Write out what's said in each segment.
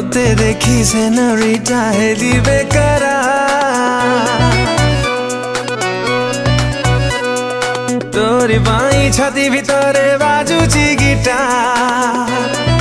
तोते देखी senorita heli बेकरा तोरी बाई छाती भितरे बाजुची गिटार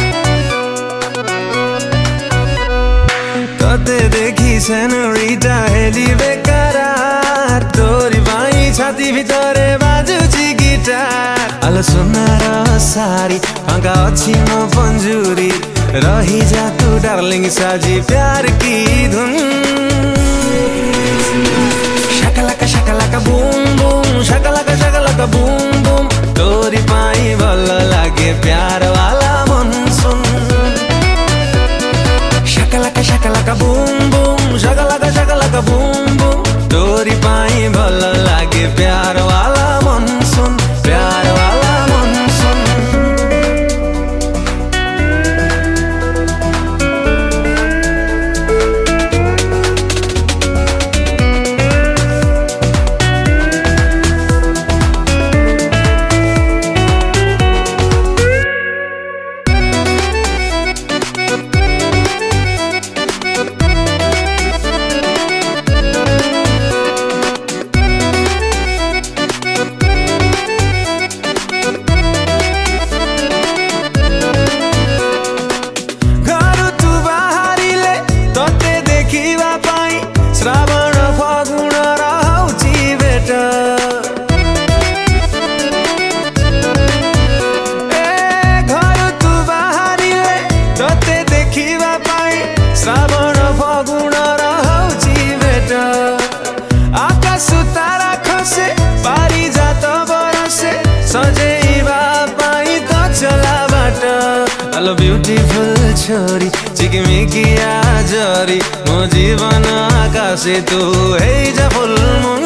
तोते देखी सेनोरिटा हेली बेकरा तोरी बाई छाती भितरे बाजुची गिटार आलो सुनार सारी फांका अच्छी म पंजुरी रही जा तू डार्लिंग साजी प्यार की धुन शकलका बूम बूम शकलका बूम बूम तोरी पाई भल लागे प्यार वाला मनसुन शकलका बूम बूम शकलका बूम बूम तोरी पाई भल लागे प्यार वाला मनसुन प्यार वाला मनसुन श्रावण फागुन रहौची भेट घर तू बाहरिले तोते देखिबा पाई श्रावण फागुन रहौची भेट आकाश तारा खसे पारिजात बरसे सजेइबा पाई त चला बाट हेलो ब्यूटीफुल छोरी चिकमिकिया जरी मो जीवन आकाशे तू हे जा फुल मुन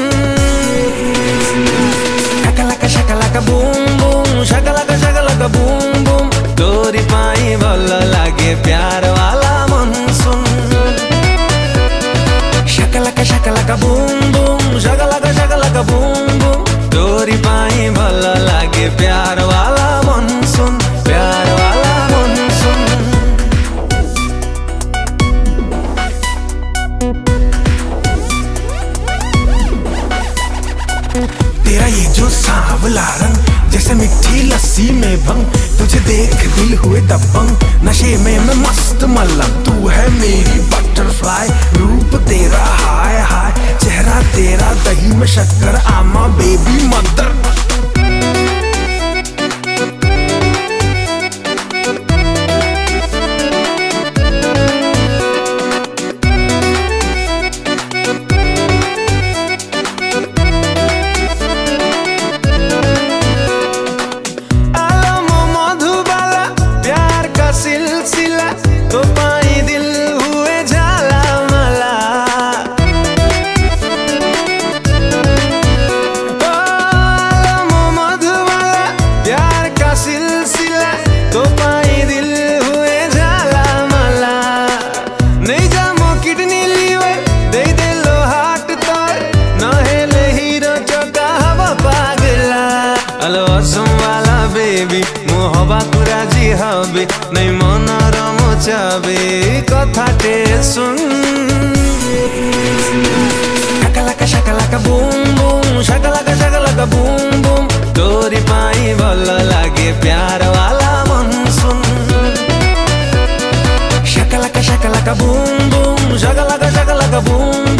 शकलका बूम बूम शकलका बूम बूम तोरी पाई भल लागे प्यार वाला मनसुन शकलका बूम बूम शकलका बूम बूम तोरी पाई भल लागे प्यार वाला मनसुन प्यार वाला मनसुन तेरा ये जो सांवला रंग जैसे मिठी लस्सी में भंग तुझे देख दिल हुए दबंग नशे में मैं मस्त मलंग तू है मेरी बटरफ्लाई रूप तेरा हाय हाय चेहरा तेरा दही में शक्कर आमा बेबी मदर सिलसिला तो पाई दिल हुए झाला मला मधुबाला प्यार का सिलसिला तो पाई दिल हुए झाला मला नहीं जामो किडनी लीवर दे दे लो हार्ट तोर नहेले हीरो चका हवा पागला हेलो असम वाला बेबी मोहबा कुराजी हबे नहीं मनर मोचाबे कथाटे सुन शकलका बूम बूम शकलका बूम बूम तोरी पाई भल लागे प्यार वाला मनसुन शकलका बूम बूम शकलका बूम